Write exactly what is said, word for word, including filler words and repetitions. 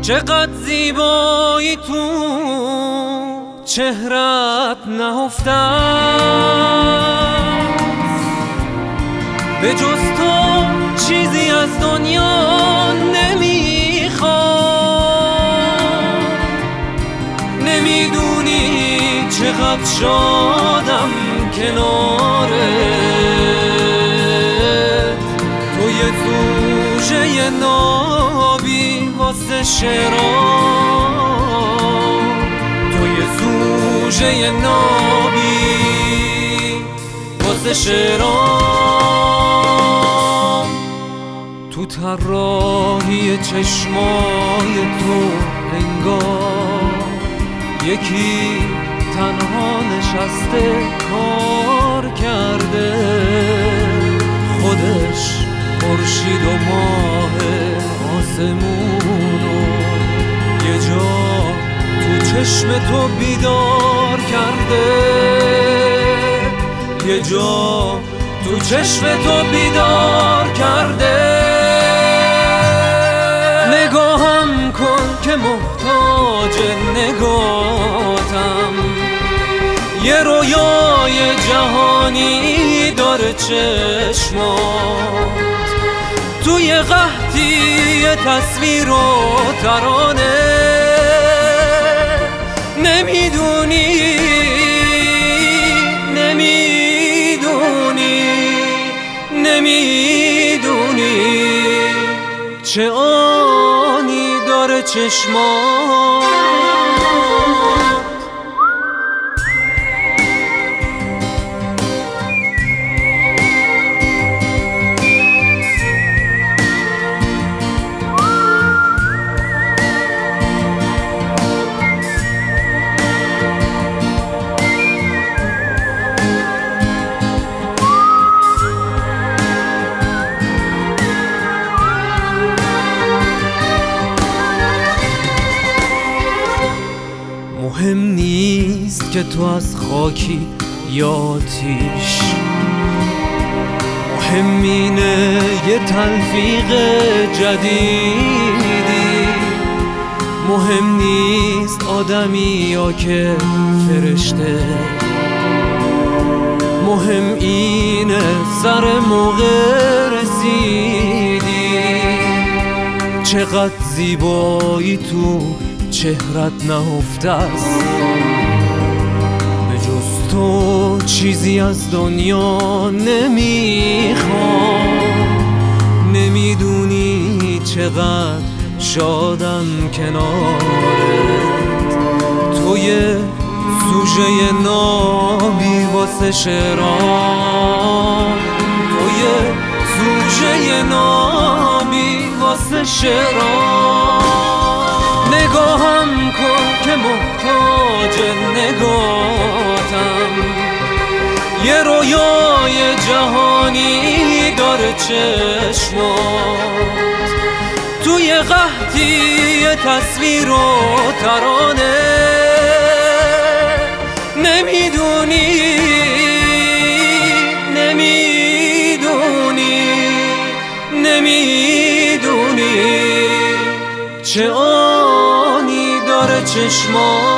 چقدر زیبایی تو چهرت نهفته است، به جز تو چیزی از دنیا نمیخوام. نمیدونی چقدر شادم کنارت، تو یه توشه نابی واسه شعرام، تو یه توشه نابی واسه شعرام. تو طراحی چشمای تو انگار یکی تنها نشسته کار کرده، خودش خورشید و ماه آسمونو یه جا تو چشم تو بیدار کرده، یه جا تو چشم تو بیدار کرده. نگاهم کن که محتاج نگاتم، یه رویای جهانی داره چشمات، توی قحطی تصویر و ترانه. نمیدونی نمیدونی نمیدونی چه آنی داره چشمات. مهم نیست که تو از خاکی یا آتیش، مهم اینه یه تلفیق جدیدی. مهم نیست آدمی یا که فرشته، مهم اینه سر موقع رسیدی. چقدر زیبایی تو چهرت نهفته است، به جز تو چیزی از دنیا نمیخوام. نمیدونی چقدر شادم کنارت، تو یه سوژه نابی واسه شعرام، تو یه سوژه نابی واسه شعرام. نگاهم کن که محتاج نگاتم، یه رویای جهانی داره چشمات، توی قحطی تصویر و ترانه. نمیدونی نمیدونی نمیدونی چه آنی داره چشمات.